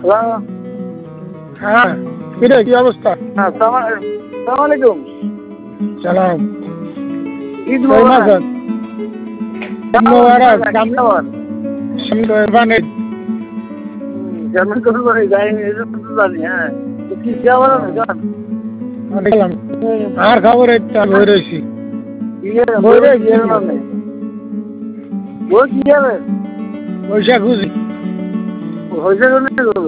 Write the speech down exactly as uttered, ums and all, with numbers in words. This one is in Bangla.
হ্যালো। হ্যাঁ, কিরে কি অবস্থা? হ্যাঁ, সালাম সালাম আলাইকুম। সালাম। ঈদ কই মোবারক। মাছ? ঈদ মোবারক। কি খবর? সামনে জার্মান কত করে যায়নি এটা তো জানি। হ্যাঁ, তো কি খবর আছে জান? দেখলাম আর খবর একটা বই রয়েছি ইয়ে বই বই রয়েছি ইয়ে না বই কি হবে? পয়সা খুঁজি হয়েছে কোন